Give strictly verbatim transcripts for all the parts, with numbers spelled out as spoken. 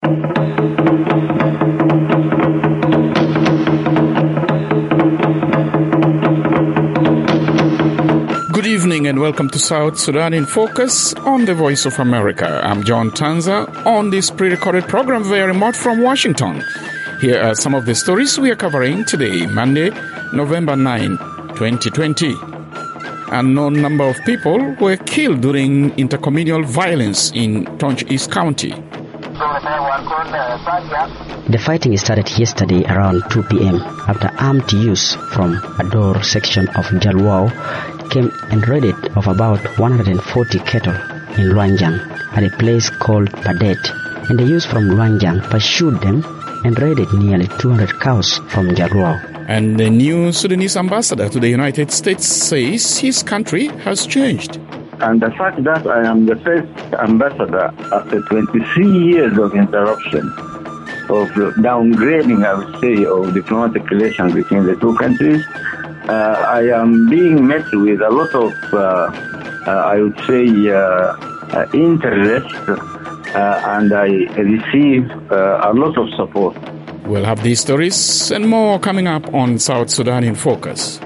Good evening and welcome to South Sudan in Focus on the Voice of America. I'm John Tanza on this pre-recorded program via remote from Washington. Here are some of the stories we are covering today, Monday, November ninth, twenty twenty. An unknown number of people were killed during intercommunal violence in Tonj East County. The fighting started yesterday around two p.m. after armed youths from Ador section of Jalwao came and raided of about one hundred forty cattle in Luanjang at a place called Padet, and the youths from Luanjang pursued them and raided nearly two hundred cows from Jalwao. And the new Sudanese ambassador to the United States says his country has changed. And the fact that I am the first ambassador after twenty-three years of interruption, of downgrading, I would say, of diplomatic relations between the two countries, uh, I am being met with a lot of, uh, uh, I would say, uh, uh, interest, uh, and I receive uh, a lot of support. We'll have these stories and more coming up on South Sudan in Focus.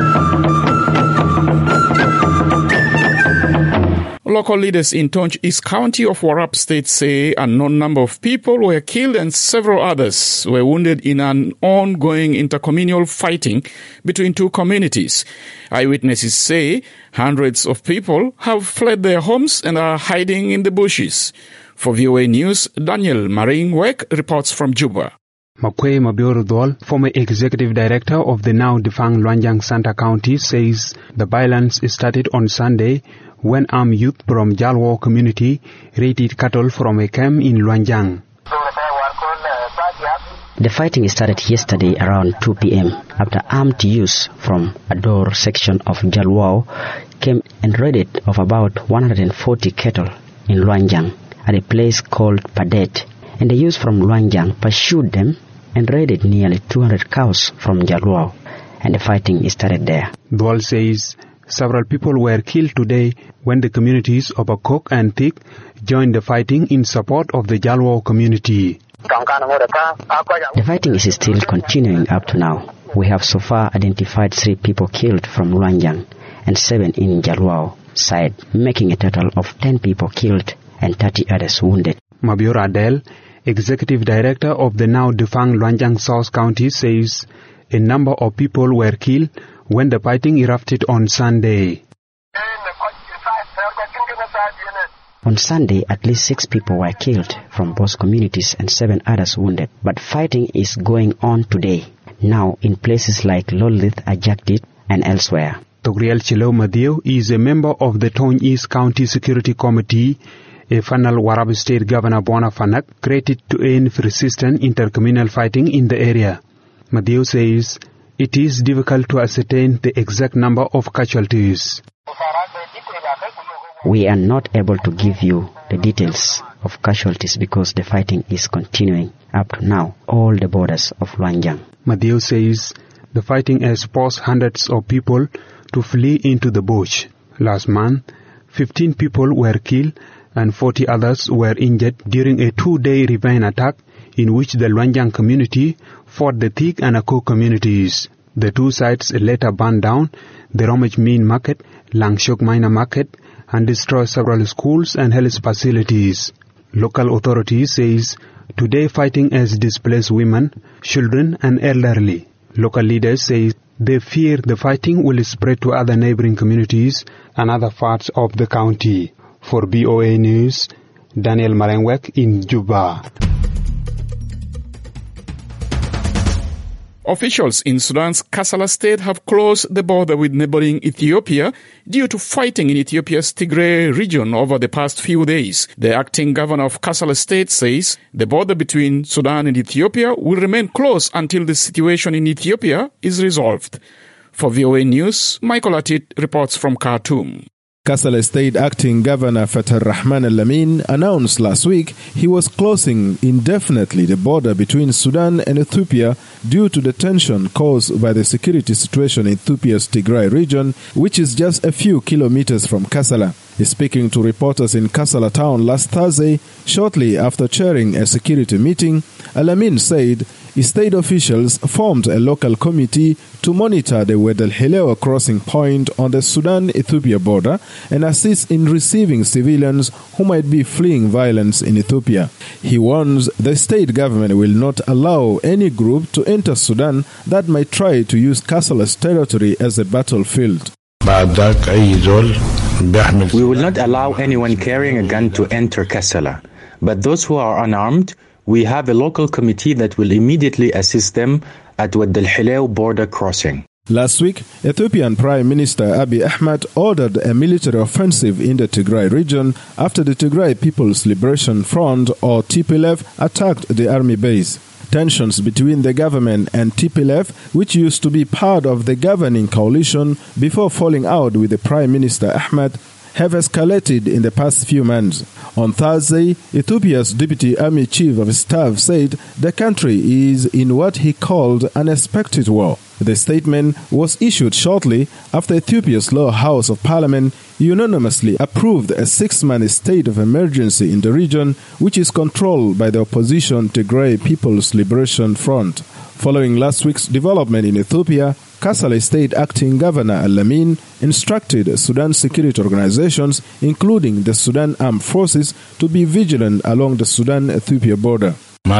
Local leaders in Tonj East County of Warrap State say an unknown number of people were killed and several others were wounded in an ongoing intercommunal fighting between two communities. Eyewitnesses say hundreds of people have fled their homes and are hiding in the bushes. For V O A News, Daniel Maringwek reports from Juba. Makwe Mabior-Dwal, former executive director of the now defunct Luanjang Santa County, says the violence started on Sunday when armed youth from Jalwao community raided cattle from a camp in Luanjang. The fighting started yesterday around two p.m. after armed youths from Ador section of Jalwao came and raided of about one hundred forty cattle in Luanjang at a place called Padet, and the youths from Luanjang pursued them and raided nearly two hundred cows from Jalwao, and the fighting started there. Dwal says several people were killed today when the communities of Akok and Thik joined the fighting in support of the Jalwao community. The fighting is still continuing up to now. We have so far identified three people killed from Luanjang and seven in Jalwao side, making a total of ten people killed and thirty others wounded. Mabior Adel, executive director of the now defunct Luanjang South County, says a number of people were killed when the fighting erupted on Sunday. On Sunday, at least six people were killed from both communities and seven others wounded. But fighting is going on today, now in places like Lolith, Ajaktit, and elsewhere. Togriel Chilo Madio is a member of the Tonj East County Security Committee, a final Warrap State Governor Bona Fanak created to end persistent intercommunal fighting in the area. Madio says it is difficult to ascertain the exact number of casualties. We are not able to give you the details of casualties because the fighting is continuing up to now, all the borders of Luanjang. Madio says the fighting has forced hundreds of people to flee into the bush. Last month, fifteen people were killed and forty others were injured during a two-day revenge attack in which the Luanjang community fought the Thik and Akok communities. The two sides later burned down the Romech Main Market, Langshok Minor Market, and destroyed several schools and health facilities. Local authorities says today fighting has displaced women, children, and elderly. Local leaders say they fear the fighting will spread to other neighboring communities and other parts of the county. For V O A News, Daniel Maringwek in Juba. Officials in Sudan's Kassala state have closed the border with neighboring Ethiopia due to fighting in Ethiopia's Tigray region over the past few days. The acting governor of Kassala state says the border between Sudan and Ethiopia will remain closed until the situation in Ethiopia is resolved. For V O A News, Michael Atit reports from Khartoum. Kassala State Acting Governor Fatah Rahman Al-Amin announced last week he was closing indefinitely the border between Sudan and Ethiopia due to the tension caused by the security situation in Ethiopia's Tigray region, which is just a few kilometers from Kassala. Speaking to reporters in Kassala town last Thursday, shortly after chairing a security meeting, Al-Amin said state officials formed a local committee to monitor the Wed el-Hilewa crossing point on the Sudan-Ethiopia border and assist in receiving civilians who might be fleeing violence in Ethiopia. He warns the state government will not allow any group to enter Sudan that might try to use Kassala's territory as a battlefield. We will not allow anyone carrying a gun to enter Kassala, but those who are unarmed, we have a local committee that will immediately assist them at Wed el-Hilewa border crossing. Last week, Ethiopian Prime Minister Abiy Ahmed ordered a military offensive in the Tigray region after the Tigray People's Liberation Front, or T P L F, attacked the army base. Tensions between the government and T P L F, which used to be part of the governing coalition before falling out with the Prime Minister Ahmed, have escalated in the past few months. On Thursday, Ethiopia's Deputy Army Chief of Staff said the country is in what he called an unexpected war. The statement was issued shortly after Ethiopia's lower house of parliament unanimously approved a six-month state of emergency in the region, which is controlled by the opposition Tigray People's Liberation Front. Following last week's development in Ethiopia, Kassala State Acting Governor Al-Amin instructed Sudan security organizations, including the Sudan Armed Forces, to be vigilant along the Sudan-Ethiopia border. We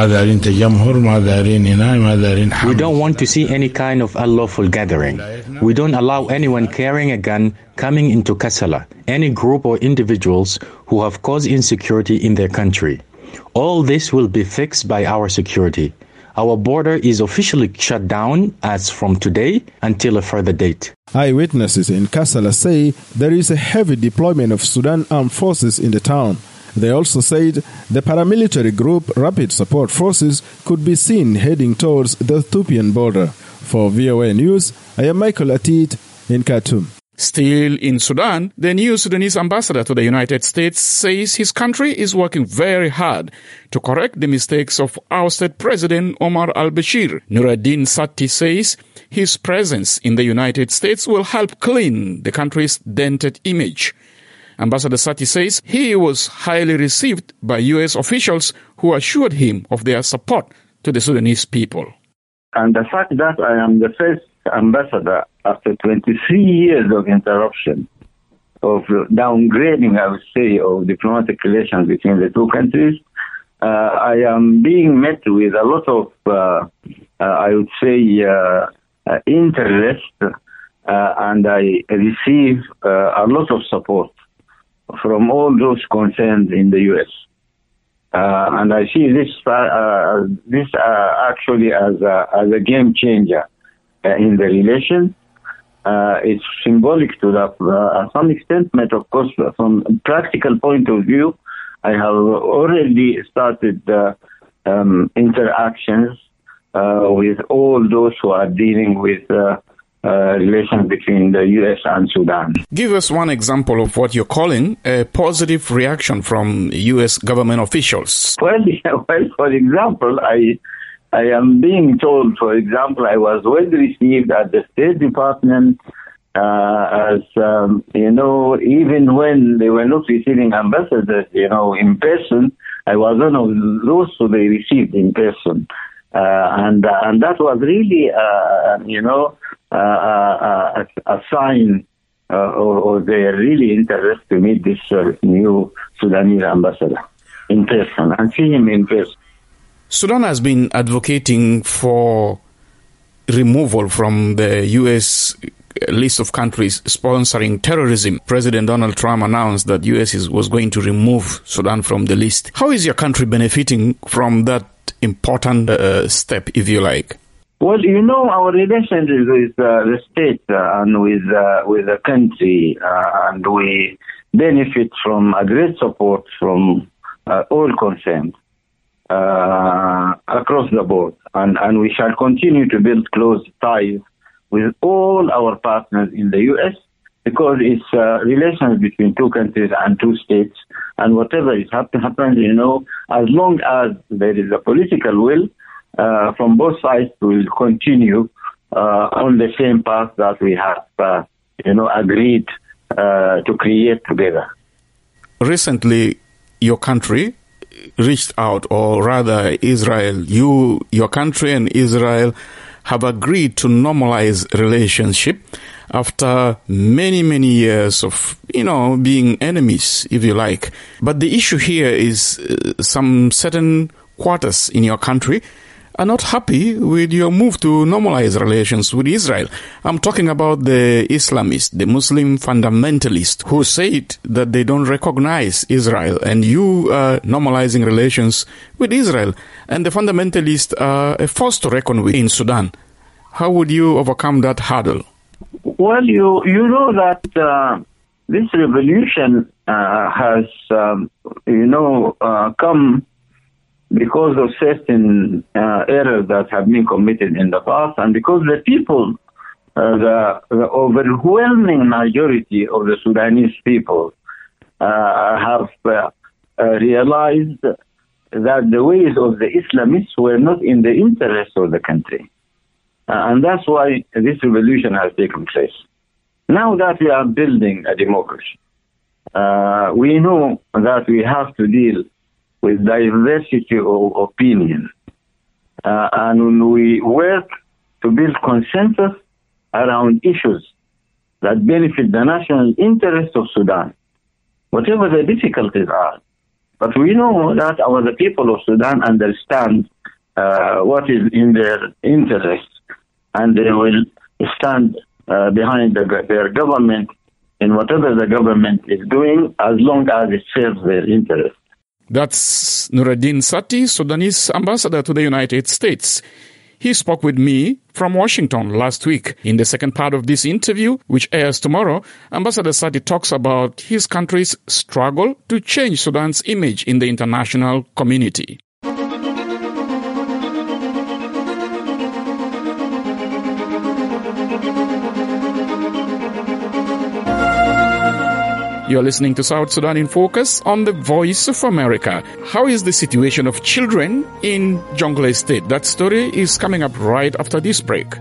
don't want to see any kind of unlawful gathering. We don't allow anyone carrying a gun coming into Kassala, any group or individuals who have caused insecurity in their country. All this will be fixed by our security. Our border is officially shut down as from today until a further date. Eyewitnesses in Kassala say there is a heavy deployment of Sudan Armed Forces in the town. They also said the paramilitary group Rapid Support Forces could be seen heading towards the Ethiopian border. For V O A News, I am Michael Atit in Khartoum. Still in Sudan, the new Sudanese ambassador to the United States says his country is working very hard to correct the mistakes of ousted President Omar al-Bashir. Nuruddin Satti says his presence in the United States will help clean the country's dented image. Ambassador Satti says he was highly received by U S officials who assured him of their support to the Sudanese people. And the fact that I am the first ambassador after twenty-three years of interruption, of downgrading, I would say, of diplomatic relations between the two countries, uh, I am being met with a lot of, uh, uh, I would say, uh, uh, interest, uh, and I receive uh, a lot of support from all those concerned in the U S. Uh, and I see this uh, this uh, actually as a, as a game changer uh, in the relation. Uh, it's symbolic to that uh, some extent, but of course, from a practical point of view, I have already started uh, um, interactions uh, with all those who are dealing with uh, uh, relations between the U S and Sudan. Give us one example of what you're calling a positive reaction from U S government officials. Well, well, for example, I I am being told, for example, I was well received at the State Department uh, as, um, you know, even when they were not receiving ambassadors, you know, in person, I was one of those who they received in person. Uh, and uh, and that was really, uh, you know, uh, uh, a, a sign uh, of, of their really interest to meet this uh, new Sudanese ambassador in person and see him in person. Sudan has been advocating for removal from the U S list of countries sponsoring terrorism. President Donald Trump announced that U S is, was going to remove Sudan from the list. How is your country benefiting from that important uh, step, if you like? Well, you know, our relations with uh, the state uh, and with uh, with the country, uh, and we benefit from a great support from uh, all concerned uh, across the board. And, and we shall continue to build close ties with all our partners in the U S because it's uh, relations between two countries and two states. And whatever is happen, happens, you know, as long as there is a political will uh, from both sides, we will continue uh, on the same path that we have, uh, you know, agreed uh, to create together. recently your country reached out, or rather Israel, you, your country and Israel have agreed to normalize relationship after many, many years of, you know, being enemies, if you like. But the issue here is uh, some certain quarters in your country are not happy with your move to normalize relations with Israel. I'm talking about the Islamists, the Muslim fundamentalists, who said that they don't recognize Israel, and you are normalizing relations with Israel. And the fundamentalists are a force to reckon with in Sudan. How would you overcome that hurdle? Well, you you know that uh, this revolution uh, has, um, you know, uh, come because of certain uh, errors that have been committed in the past, and because the people, uh, the, the overwhelming majority of the Sudanese people uh, have uh, uh, realized that the ways of the Islamists were not in the interest of the country. Uh, and that's why this revolution has taken place. Now that we are building a democracy, uh, we know that we have to deal with diversity of opinion. Uh, and when we work to build consensus around issues that benefit the national interest of Sudan, whatever the difficulties are. But we know that our the people of Sudan understand uh, what is in their interest, and they will stand uh, behind the, their government in whatever the government is doing, as long as it serves their interest. That's Nuruddin Sati, Sudanese ambassador to the United States. He spoke with me from Washington last week. In the second part of this interview, which airs tomorrow, Ambassador Sati talks about his country's struggle to change Sudan's image in the international community. You're listening to South Sudan in Focus on the Voice of America. How is the situation of children in Jonglei State? That story is coming up right after this break.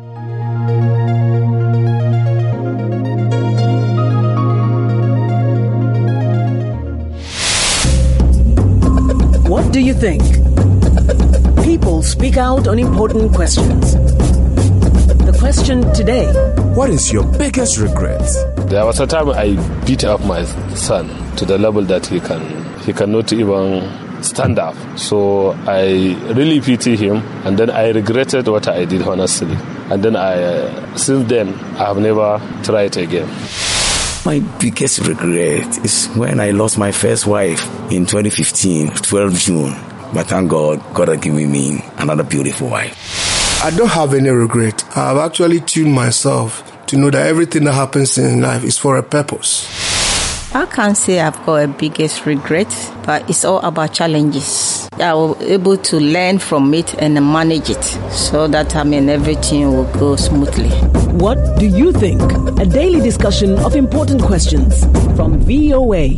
What do you think? People speak out on important questions. The question today: what is your biggest regret? There was a time I beat up my son to the level that he can he cannot even stand up. So I really pity him, and then I regretted what I did, honestly. And then I, uh, since then, I have never tried again. My biggest regret is when I lost my first wife in twenty fifteen, twelve June. But thank God, God has given me another beautiful wife. I don't have any regret. I've actually tuned myself to know that everything that happens in life is for a purpose. I can't say I've got a biggest regret, but it's all about challenges. I was able to learn from it and manage it so that, I mean, everything will go smoothly. What do you think? A daily discussion of important questions from V O A.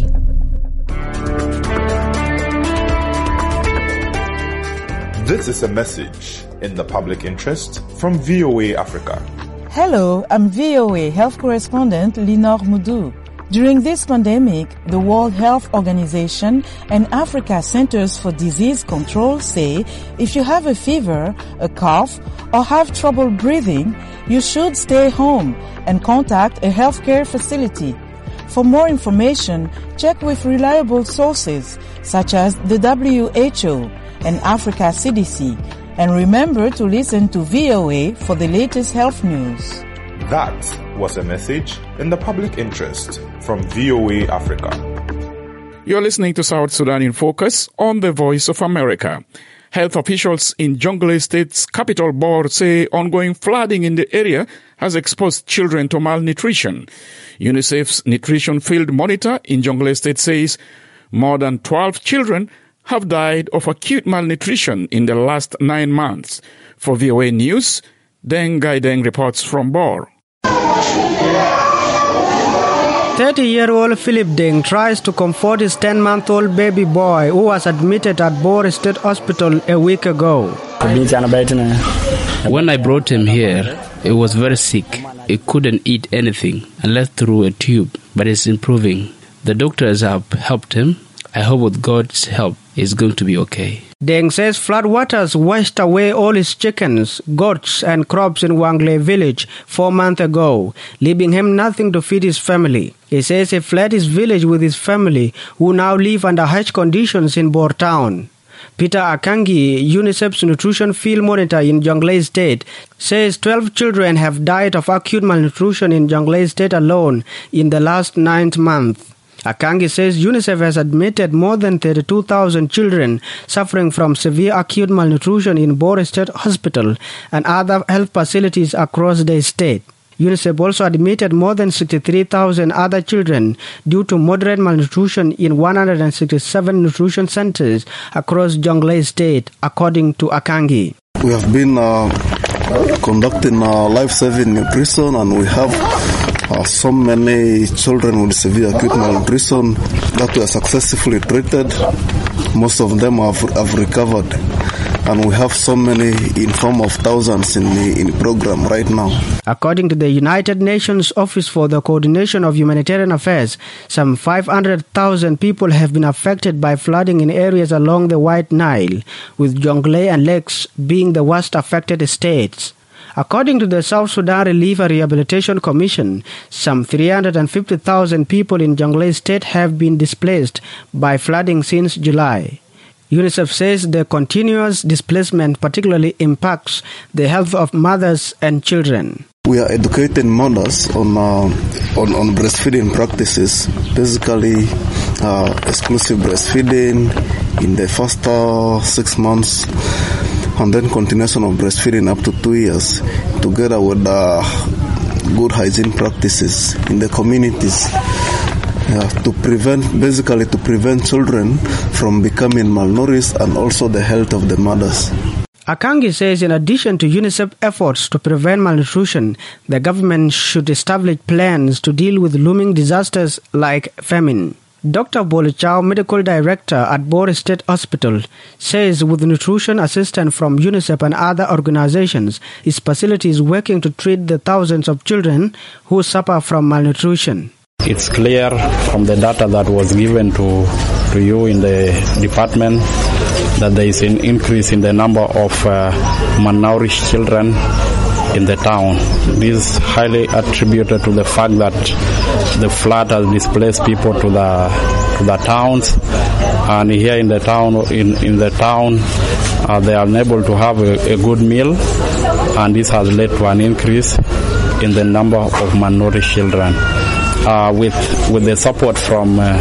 This is a message in the public interest from V O A Africa. Hello, I'm V O A health correspondent Linor Moudou. During this pandemic, the World Health Organization and Africa Centers for Disease Control say if you have a fever, a cough, or have trouble breathing, you should stay home and contact a healthcare facility. For more information, check with reliable sources such as the W H O and Africa C D C. And remember to listen to V O A for the latest health news. That was a message in the public interest from V O A Africa. You're listening to South Sudan in Focus on the Voice of America. Health officials in Jonglei State's capital, Bor, say ongoing flooding in the area has exposed children to malnutrition. UNICEF's Nutrition Field Monitor in Jonglei State says more than twelve children have died of acute malnutrition in the last nine months. For V O A News, Deng Gai Deng reports from Bor. thirty-year-old Philip Deng tries to comfort his ten-month-old baby boy who was admitted at Bor State Hospital a week ago. When I brought him here, he was very sick. He couldn't eat anything unless through a tube, but it's improving. The doctors have helped him. I hope with God's help, he's going to be okay. Deng says floodwaters washed away all his chickens, goats, and crops in Wanglei village four months ago, leaving him nothing to feed his family. He says he fled his village with his family, who now live under harsh conditions in Bor town. Peter Akangi, UNICEF's nutrition field monitor in Jonglei State, says twelve children have died of acute malnutrition in Jonglei State alone in the last ninth month. Akangi says UNICEF has admitted more than thirty-two thousand children suffering from severe acute malnutrition in Bor State Hospital and other health facilities across the state. UNICEF also admitted more than sixty-three thousand other children due to moderate malnutrition in one hundred sixty-seven nutrition centers across Jonglei State, according to Akangi. We have been uh, conducting uh, life-saving nutrition, and we have uh, so many children with severe acute malnutrition that were successfully treated. Most of them have, have recovered. And we have so many in form of thousands in the in the program right now. According to the United Nations Office for the Coordination of Humanitarian Affairs, some five hundred thousand people have been affected by flooding in areas along the White Nile, with Jonglei and Lakes being the worst affected states. According to the South Sudan Relief and Rehabilitation Commission, some three hundred fifty thousand people in Jonglei State have been displaced by flooding since July. UNICEF says the continuous displacement particularly impacts the health of mothers and children. We are educating mothers on uh, on, on breastfeeding practices, basically uh, exclusive breastfeeding in the first uh, six months, and then continuation of breastfeeding up to two years, together with uh, good hygiene practices in the communities. Yeah, to prevent, basically to prevent children from becoming malnourished, and also the health of the mothers. Akangi says in addition to UNICEF efforts to prevent malnutrition, the government should establish plans to deal with looming disasters like famine. Doctor Bolichao, medical director at Bor State Hospital, says with nutrition assistance from UNICEF and other organizations, his facility is working to treat the thousands of children who suffer from malnutrition. It's clear from the data that was given to, to you in the department that there is an increase in the number of uh, malnourished children in the town. This is highly attributed to the fact that the flood has displaced people to the to the towns, and here in the town, in, in the town, uh, they are unable to have a, a good meal, and this has led to an increase in the number of malnourished children. Uh, with with the support from uh,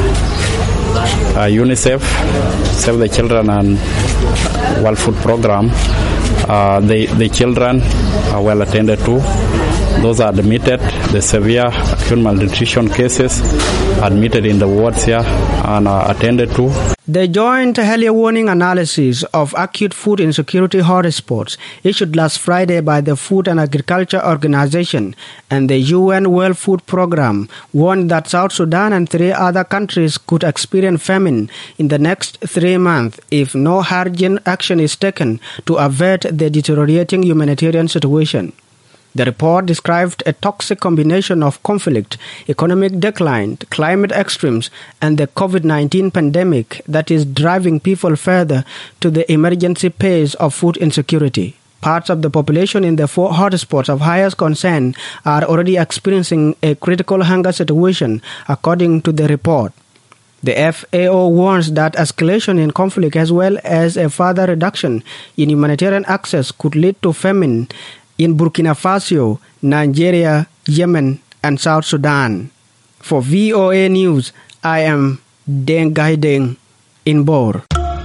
uh, UNICEF, Save the Children and World Food Program, uh, the, the children are well attended to. Those are admitted, the severe acute malnutrition cases admitted in the wards here and are attended to. The joint early warning analysis of acute food insecurity hotspots issued last Friday by the Food and Agriculture Organization and the U N World Food Program warned that South Sudan and three other countries could experience famine in the next three months if no urgent action is taken to avert the deteriorating humanitarian situation. The report described a toxic combination of conflict, economic decline, climate extremes, and the COVID nineteen pandemic that is driving people further to the emergency phase of food insecurity. Parts of the population in the four hotspots of highest concern are already experiencing a critical hunger situation, according to the report. The F A O warns that escalation in conflict as well as a further reduction in humanitarian access could lead to famine in Burkina Faso, Nigeria, Yemen, and South Sudan. For V O A News, I am Deng Gai Deng in Bor.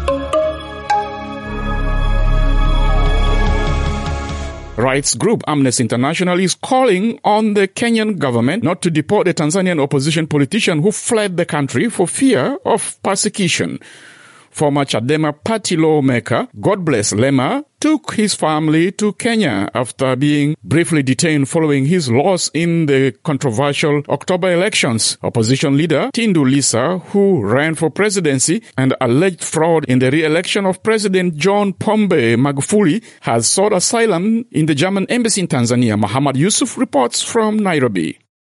Rights group Amnesty International is calling on the Kenyan government not to deport the Tanzanian opposition politician who fled the country for fear of persecution. Former Chadema party lawmaker Godbless Lema took his family to Kenya after being briefly detained following his loss in the controversial October elections. Opposition leader Tundu Lissu, who ran for presidency, and alleged fraud in the re-election of President John Pombe Magufuli, has sought asylum in the German embassy in Tanzania. Muhammad Yusuf reports from Nairobi.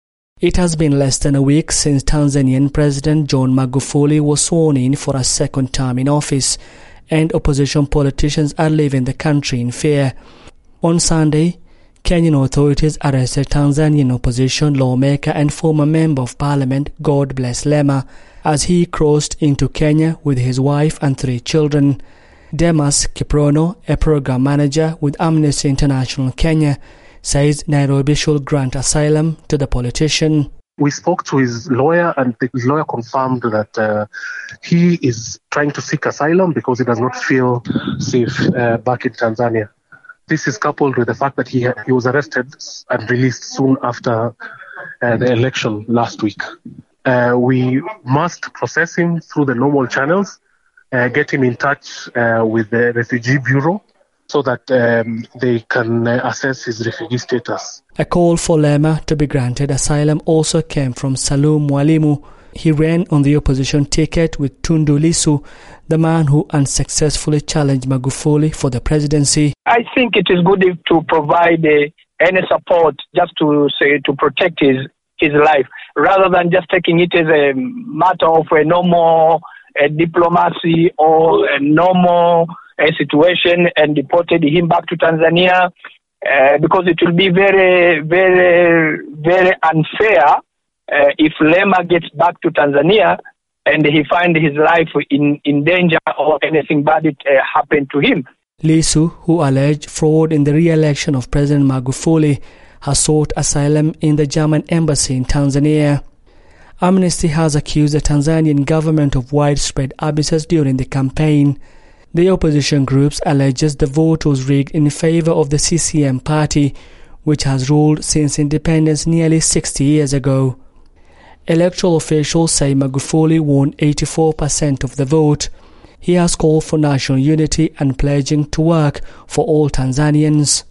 It has been less than a week since Tanzanian President John Magufuli was sworn in for a second term in office, and opposition politicians are leaving the country in fear. On Sunday, Kenyan authorities arrested Tanzanian opposition lawmaker and former Member of Parliament God Bless Lema as he crossed into Kenya with his wife and three children. Demas Kiprono, a program manager with Amnesty International Kenya, says Nairobi should grant asylum to the politician. We spoke to his lawyer, and his lawyer confirmed that uh, he is trying to seek asylum because he does not feel safe uh, back in Tanzania. This is coupled with the fact that he he was arrested and released soon after uh, the election last week. Uh, we must process him through the normal channels, uh, get him in touch uh, with the Refugee Bureau, so that um, they can uh, assess his refugee status. A call for Lema to be granted asylum also came from Salum Mwalimu. He ran on the opposition ticket with Tundu Lissu, the man who unsuccessfully challenged Magufuli for the presidency. I think it is good if to provide uh, any support just to say to protect his his life, rather than just taking it as a matter of a normal uh, diplomacy or a normal a situation and deported him back to Tanzania, uh, because it will be very, very, very unfair uh, if Lema gets back to Tanzania and he finds his life in, in danger or anything bad it, uh, happened to him. Lissu, who alleged fraud in the re-election of President Magufuli, has sought asylum in the German embassy in Tanzania. Amnesty has accused the Tanzanian government of widespread abuses during the campaign. The opposition groups alleges the vote was rigged in favor of the C C M party, which has ruled since independence nearly sixty years ago. Electoral officials say Magufuli won eighty-four percent of the vote. He has called for national unity and pledging to work for all Tanzanians.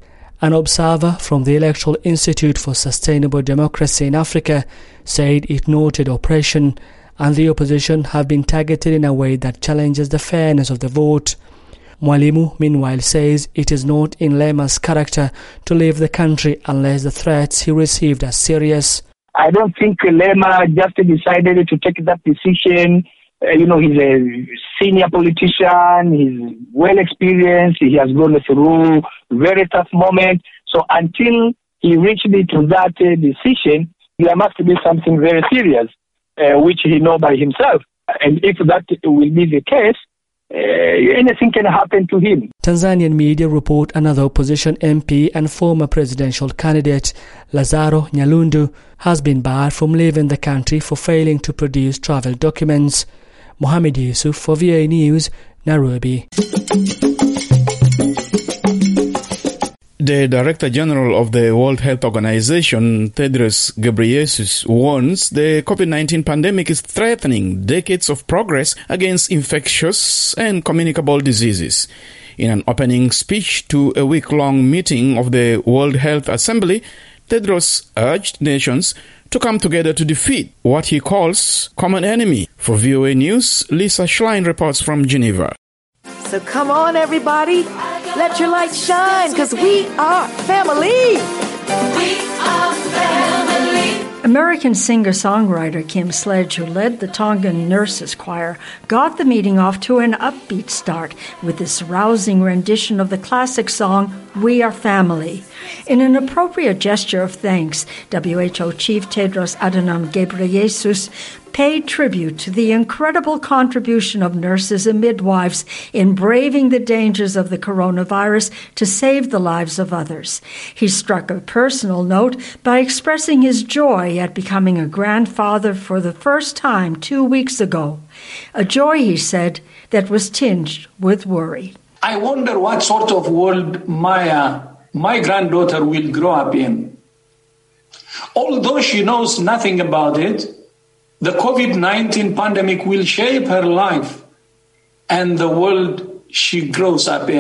An observer from the Electoral Institute for Sustainable Democracy in Africa said it noted oppression and the opposition have been targeted in a way that challenges the fairness of the vote. Mwalimu, meanwhile, says it is not in Lema's character to leave the country unless the threats he received are serious. I don't think Lema just decided to take that decision. Uh, you know, he's a senior politician, he's well experienced, he has gone through very tough moments. So until he reached to that uh, decision, there must be something very serious. Uh, which he knows by himself. And if that will be the case, uh, anything can happen to him. Tanzanian media report another opposition M P and former presidential candidate, Lazaro Nyalundu, has been barred from leaving the country for failing to produce travel documents. Mohamed Yusuf for V O A News, Nairobi. The Director General of the World Health Organization, Tedros Ghebreyesus, warns the COVID nineteen pandemic is threatening decades of progress against infectious and communicable diseases. In an opening speech to a week-long meeting of the World Health Assembly, Tedros urged nations to come together to defeat what he calls common enemy. For V O A News, Lisa Schlein reports from Geneva. So come on, everybody. Let your light shine, because we are family. We are family. American singer-songwriter Kim Sledge, who led the Tongan Nurses Choir, got the meeting off to an upbeat start with this rousing rendition of the classic song, We Are Family. In an appropriate gesture of thanks, W H O Chief Tedros Adhanom Ghebreyesus paid tribute to the incredible contribution of nurses and midwives in braving the dangers of the coronavirus to save the lives of others. He struck a personal note by expressing his joy at becoming a grandfather for the first time two weeks ago. A joy, he said, that was tinged with worry. I wonder what sort of world Maya, my granddaughter, will grow up in. Although she knows nothing about it, the COVID nineteen pandemic will shape her life and the world she grows up in.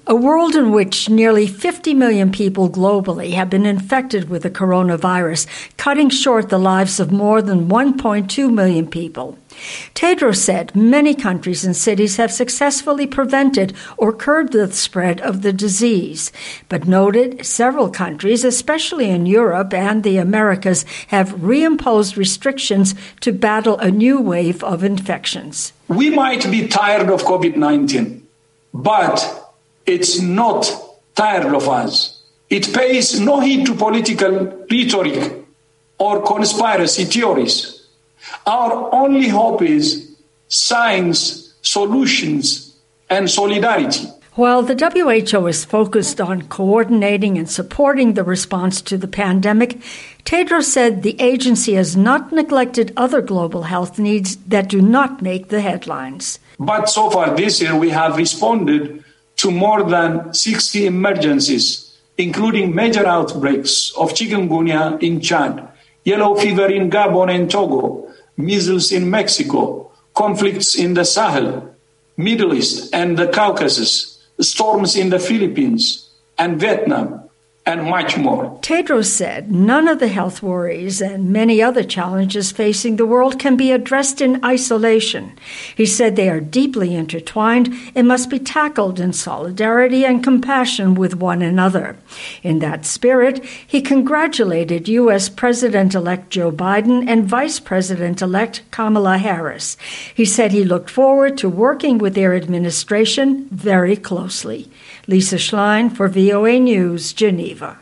A world in which nearly fifty million people globally have been infected with the coronavirus, cutting short the lives of more than one point two million people. Tedros said many countries and cities have successfully prevented or curbed the spread of the disease, but noted several countries, especially in Europe and the Americas, have reimposed restrictions to battle a new wave of infections. We might be tired of COVID nineteen, but it's not tired of us. It pays no heed to political rhetoric or conspiracy theories. Our only hope is science, solutions, and solidarity. While the W H O is focused on coordinating and supporting the response to the pandemic, Tedros said the agency has not neglected other global health needs that do not make the headlines. But so far this year, we have responded to more than sixty emergencies, including major outbreaks of chikungunya in Chad, yellow fever in Gabon and Togo, measles in Mexico, conflicts in the Sahel, Middle East and the Caucasus, storms in the Philippines and Vietnam, and much more. Tedros said none of the health worries and many other challenges facing the world can be addressed in isolation. He said they are deeply intertwined and must be tackled in solidarity and compassion with one another. In that spirit, he congratulated U S President-elect Joe Biden and Vice President-elect Kamala Harris. He said he looked forward to working with their administration very closely. Lisa Schlein for V O A News, Geneva.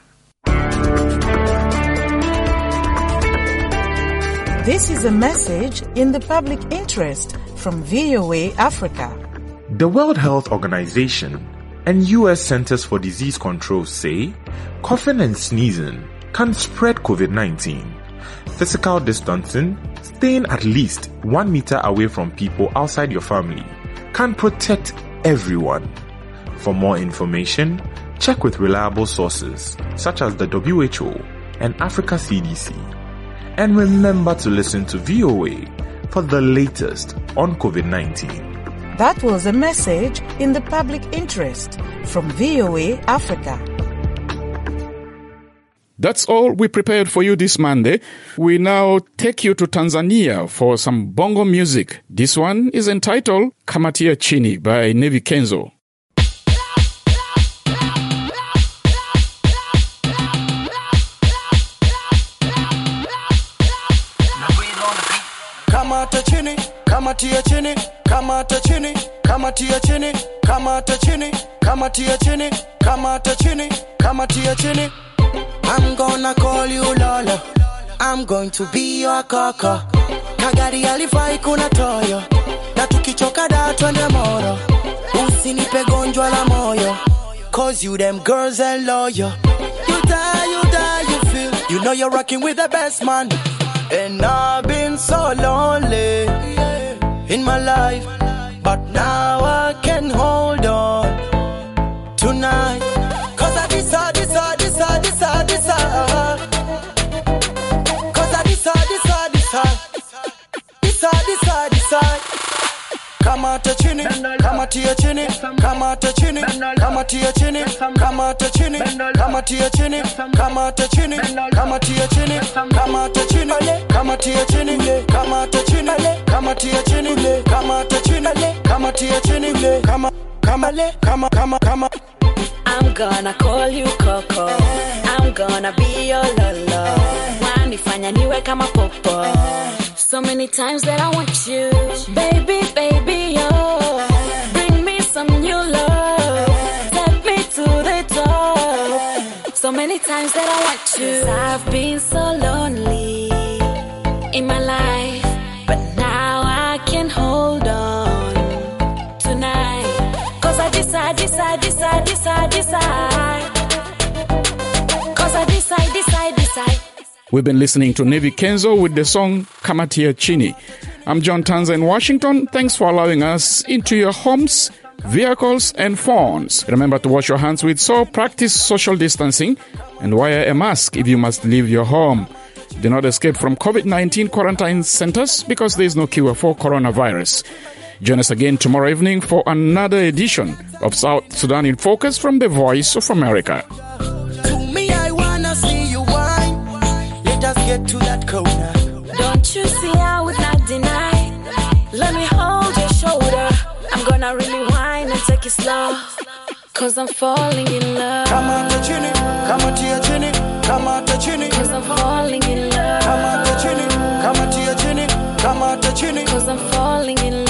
This is a message in the public interest from V O A Africa. The World Health Organization and U S Centers for Disease Control say coughing and sneezing can spread COVID nineteen. Physical distancing, staying at least one meter away from people outside your family, can protect everyone. For more information, check with reliable sources such as the W H O and Africa C D C. And remember to listen to V O A for the latest on COVID nineteen. That was a message in the public interest from V O A Africa. That's all we prepared for you this Monday. We now take you to Tanzania for some bongo music. This one is entitled Kamatia Chini by Nevi Kenzo. Kamata chini, kamatia chini, kamata chini, kamatia chini, kamata chini, kamatia chini, kamata chini, kamatia chini. I'm gonna call you Lola. I'm going to be your kaka. Kagari alifai kuna toyo. Na tukichoka da twende moro. Usinipe gonjwa la moyo. Cause you them girls are loyal. You die, you die, you feel. You know you're rocking with the best man. And I've been so lonely in my life, but now I can hold on tonight. Cause I decide, decide, decide, decide, decide. Cause I decide, decide, decide. Decide, decide, decide. Kamata chini, kamatia chini, kamata chini, kamatia chini, kamata chini, kamatia chini, kamata chini, kamatia chini, kamata chini, kamatia chini, kamata chini, kamatia chini, kamata chini, kamatia chini, kama kama kama kama kama. I'm gonna call you Coco. I'm gonna be your Lolo. Wanifanya niwe kama popo. So many times that I want you, baby, baby, oh. Bring me some new love. Take me to the top. So many times that I want you. 'Cause I've been so lonely in my life, but now I can hold on tonight. 'Cause I decide, decide, decide, decide, decide. 'Cause I decide, decide, decide. We've been listening to Nevi Kenzo with the song Kamatia Chini. I'm John Tanza in Washington. Thanks for allowing us into your homes, vehicles, and phones. Remember to wash your hands with soap, practice social distancing, and wear a mask if you must leave your home. Do not escape from COVID nineteen quarantine centers because there is no cure for coronavirus. Join us again tomorrow evening for another edition of South Sudan in Focus from the Voice of America. To me, I wanna see you whine. Let us get to that corner. Don't you see I would not deny? Let me hold your shoulder. I'm gonna really whine and take it slow, cause I'm falling in love. Come on to chinny, come on to your chinny, come on to chinny. Cause I'm falling in love. Come on to chinny, come on to your chinny, come on to chinny. Cause I'm falling in love.